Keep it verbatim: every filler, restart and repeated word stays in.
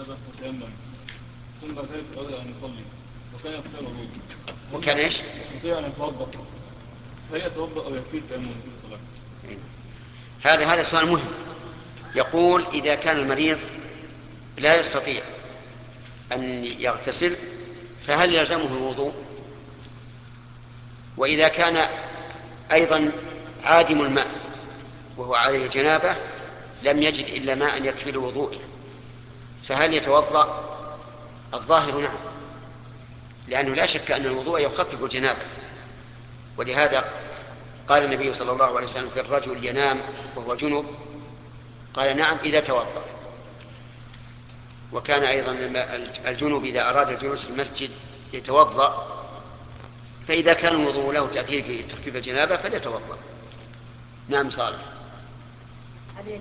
جنابه فتيمم ثم بعد ذلك اراد ان يصلي وكان يستطيع الوضوء. وكان ايش؟ يستطيع ان يتوضا، فهي يتوضا او يكفي التيمم في الصلاه. هذا هذا سؤال مهم. يقول إذا كان المريض لا يستطيع أن يغتسل فهل يلزمه الوضوء؟ وإذا كان أيضا عادم الماء وهو عليه جنابه لم يجد إلا ماء يكفي لوضوئه فهل يتوضأ؟ الظاهر نعم، لأنه لا شك أن الوضوء يخفف الجنابه، ولهذا قال النبي صلى الله عليه وسلم في الرجل ينام وهو جنب قال نعم إذا توضأ. وكان أيضا الجنب إذا أراد الجلوس في المسجد يتوضأ، فإذا كان الوضوء له تأثير في تخفيف الجنابة فليتوضأ. نعم صالح.